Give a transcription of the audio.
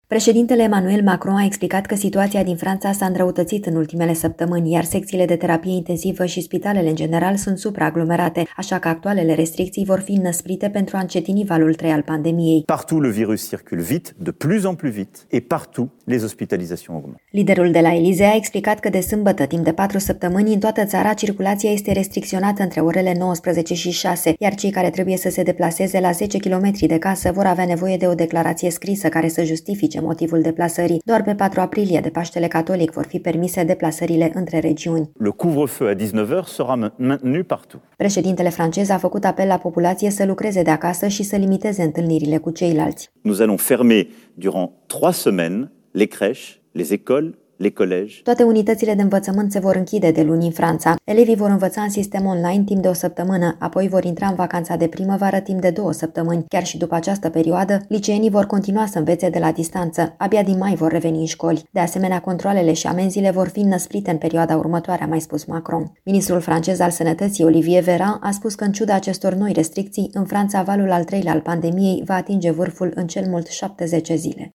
Președintele Emmanuel Macron a explicat că situația din Franța s-a înrăutățit în ultimele săptămâni, iar secțiile de terapie intensivă și spitalele în general sunt supraaglomerate, așa că actualele restricții vor fi înăsprite pentru a încetini valul 3 al pandemiei. Partout le virus circule vite, de plus en plus vite, et partout les hospitalisations augmentent. Liderul de la Élysée a explicat că de sâmbătă, timp de 4 săptămâni, în toată țara circulația este restricționată între orele 19 și 6, iar cei care trebuie să se deplaseze la 10 km de casă vor avea nevoie de o declarație scrisă care să justifice motivul deplasării. Doar pe 4 aprilie, de Paștele Catolic, vor fi permise deplasările între regiuni. Le couvre-feu à 19h sera maintenu partout. Președintele francez a făcut apel la populație să lucreze de acasă și să limiteze întâlnirile cu ceilalți. Nous allons fermer durant 3 semaines les crèches, les écoles, les collèges. Toate unitățile de învățământ se vor închide de luni în Franța. Elevii vor învăța în sistem online timp de o săptămână, apoi vor intra în vacanța de primăvară timp de 2 săptămâni. Chiar și după această perioadă, liceenii vor continua să învețe de la distanță. Abia din mai vor reveni în școli. De asemenea, controalele și amenziile vor fi înăsprite în perioada următoare, a mai spus Macron. Ministrul francez al Sănătății, Olivier Véran, a spus că în ciuda acestor noi restricții, în Franța valul al 3-lea al pandemiei va atinge vârful în cel mult 70 zile.